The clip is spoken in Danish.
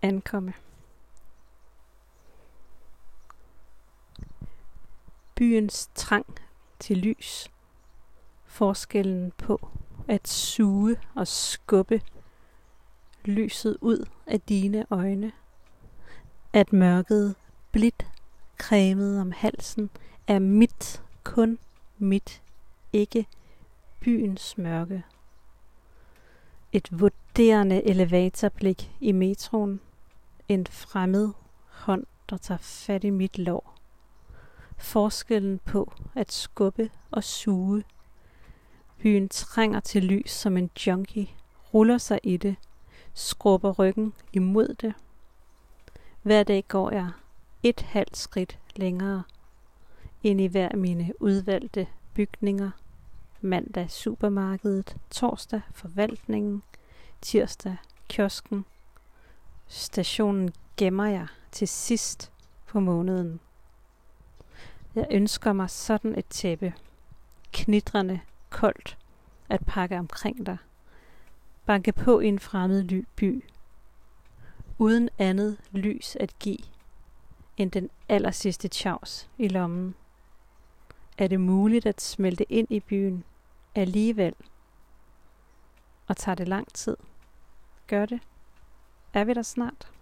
ankomme. Byens trang til lys. Forskellen på at suge og skubbe lyset ud af dine øjne. At mørket blidt cremet om halsen er mit, kun mit, ikke byens mørke. Et vurderende elevatorblik i metroen. En fremmed hånd, der tager fat i mit lår. Forskellen på at skubbe og suge. Byen trænger til lys som en junkie, ruller sig i det, skrubber ryggen imod det. Hver dag går jeg et halvt skridt længere ind i hver mine udvalgte bygninger. Mandag supermarkedet, torsdag forvaltningen, tirsdag kiosken. Stationen gemmer jeg til sidst på måneden. Jeg ønsker mig sådan et tæppe, knitrende koldt at pakke omkring dig. Banke på i en fremmed by, uden andet lys at give end den allersidste tjavs i lommen. Er det muligt at smelte ind i byen alligevel? Og tager det lang tid? Gør det? Er vi der snart?